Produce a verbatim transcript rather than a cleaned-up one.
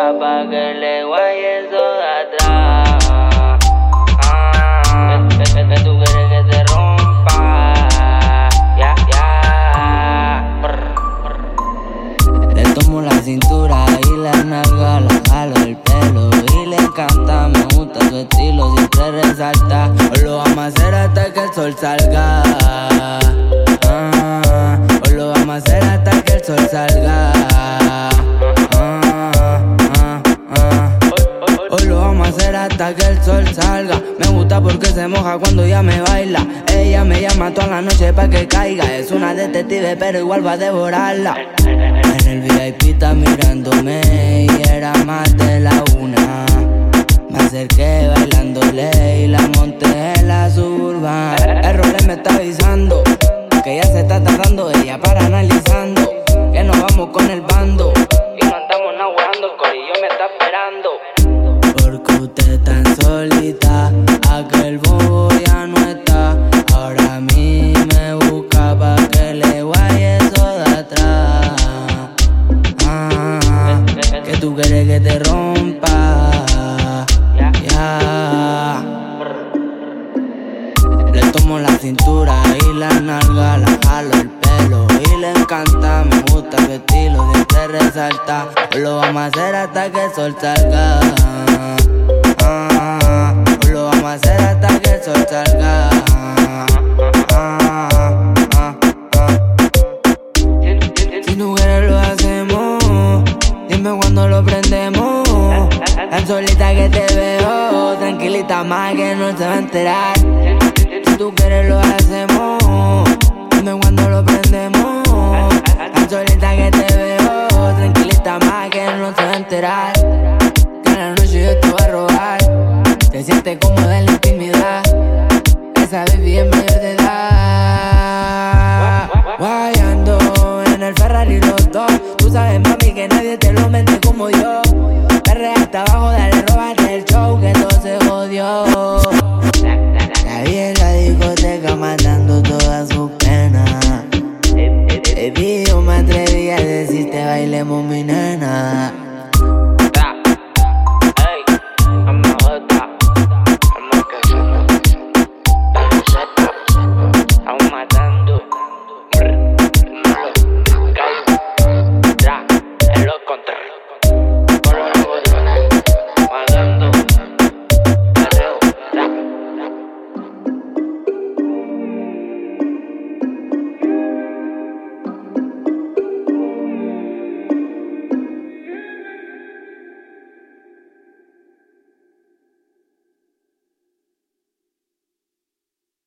busca pa' que le guaye eso de atrás. Ah, que, que, que tú quieres que te rompa. Ya, ya. Le tomo la cintura y la nalga, la jalo el pelo y le encanta, me gusta su estilo, siempre resalta. Hoy lo vamos a hacer hasta que el sol salga. Ah, hoy lo vamos a hacer hasta que el sol salga. Hoy lo vamos a hacer hasta que el sol salga. Me gusta porque se moja cuando ella me baila. Ella me llama toda la noche pa' que caiga. Es una detective pero igual va a devorarla. En el V I P está mirándome y era más de la una. Me acerqué bailándole y la monté en la Suburban. El role me está avisando que ella se está tardando, ella para analizando que nos vamos con el bando y no andamos naguarando, el corillo me está esperando. Porque usted es tan solita, aquel bobo ya no está. Ahora a mí me busca pa' que le guaye eso de atrás. Ah, que tú quieres que te rompa. Ya, yeah. Le tomo la cintura y la nalga, la jalo el pelo y le encanta, me gusta su estilo, siempre resalta. Hoy lo vamos a hacer hasta que el sol salga. Ah, hoy lo vamos a hacer hasta que el sol salga. Ah, ah, ah. Si tú quieres lo hacemos, dime cuando lo prendemos. Tan solita que te veo, tranquilita más que no se va a enterar. Si tú quieres lo hacemos, dime cuando lo prendemos. Tan solita que te veo, tranquilita más que no se va a enterar. Que en la noche yo te voy a robar. Te sientes cómoda en la intimidad. Esa baby es mayor de edad. Guayando en el Ferrari los dos. Tú sabes mami que nadie te lo mente como yo. Perrea hasta abajo, dale, róbate el show que todo se jodió. La vi en la discoteca matando todas sus penas. Baby, yo me atreví a decirte bailemos mi nena.